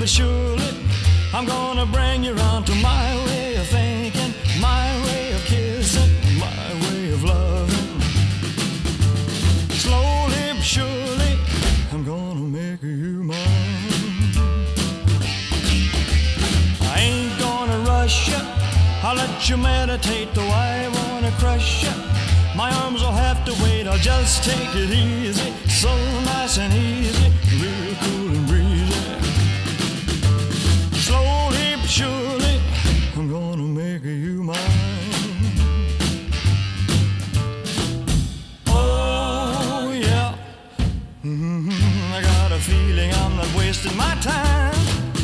surely, I'm gonna bring you round to my way of thinking, my way of kissing, my way of loving. Slowly but surely, I'm gonna make you mine. I ain't gonna rush you, I'll let you meditate, though I wanna crush you. My arms will have to wait, I'll just take it easy, so nice and easy, real cool and breezy. Slowly but surely, I'm gonna make you mine. Oh yeah, I got a feeling I'm not wasting my time.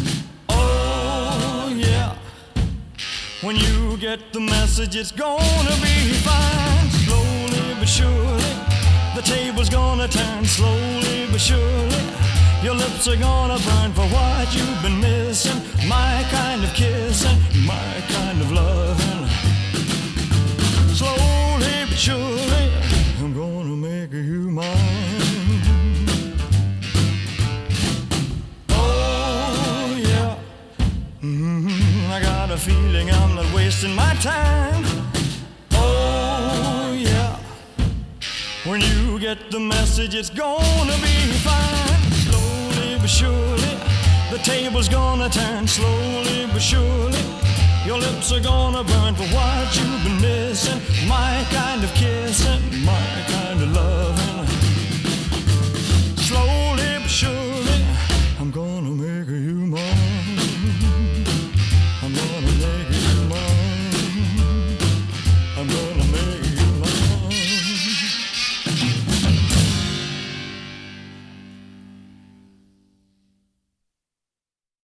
Oh yeah, when you get the message, it's gonna be fine. Slowly but surely, the table's gonna turn. Slowly but surely, your lips are gonna burn for what you've been missing. My kind of kissing, my kind of loving. Slowly but surely, I'm gonna make you mine. Oh yeah, I got a feeling I'm not wasting my time. Oh yeah, when you get the message, it's gonna be fine. Slowly but surely, the table's gonna turn. Slowly but surely, your lips are gonna burn for what you've been missing. My kind of kissing, my kind of love.